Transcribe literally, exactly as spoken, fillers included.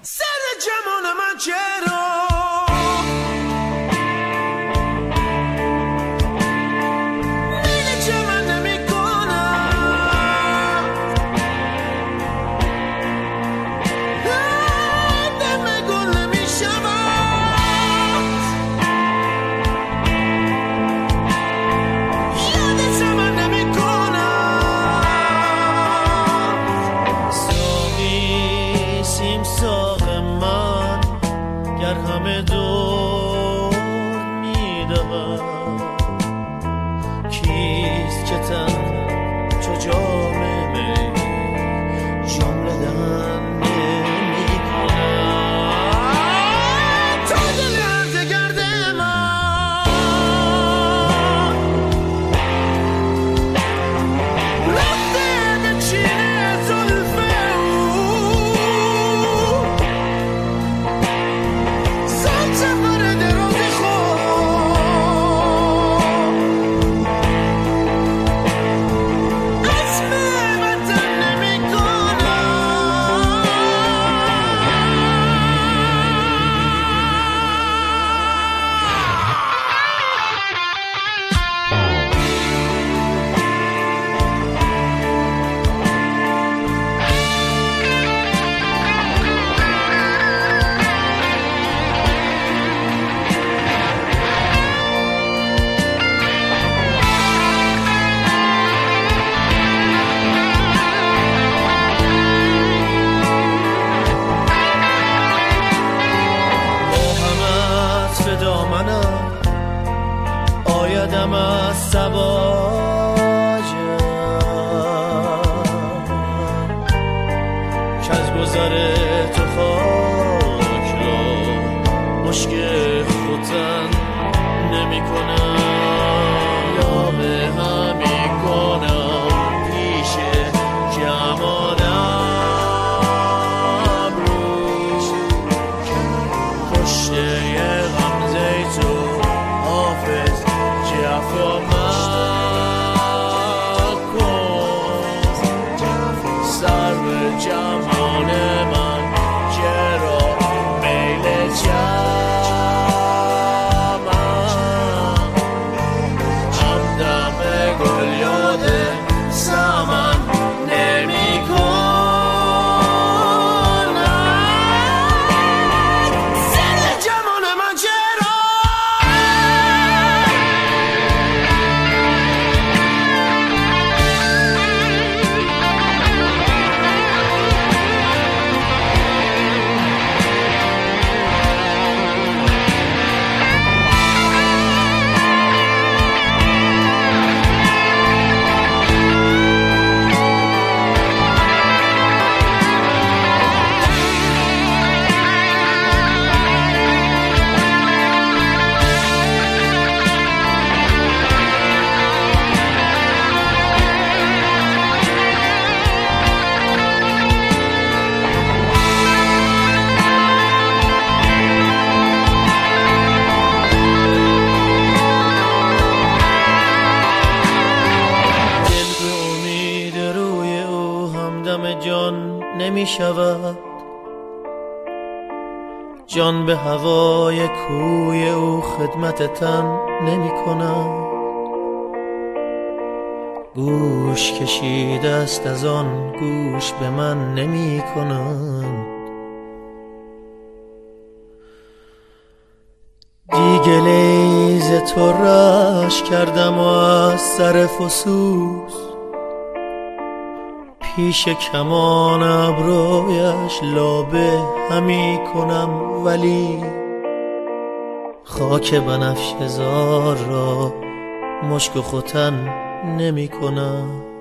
سر جمال من چرا همه دور میدود کیست که تن چو جام می جمله دهن نمی کند تا دل عرض گرد من رفته به چین زلف آیدم از سباجم که از گذر تو خاک را مشک خوتن نمی کنم یا به همی کنم پیش جمالم روش پشته غمزه تو حافظ جفا مکن سر به جمال من چرا میل چمن همدم گل یاد سمن نمی کنم سر جمال من چرا جان نمی شود جان به هوای کوی او خدمت تن نمی کند گوش کشیده است از آن گوش به من نمی کند دیگه لیز تو رش کردم و از سر فسوس پیش کمان ابرویش لابه همی کنم ولی خاک بنفشه زار را مشک و ختن نمی کنم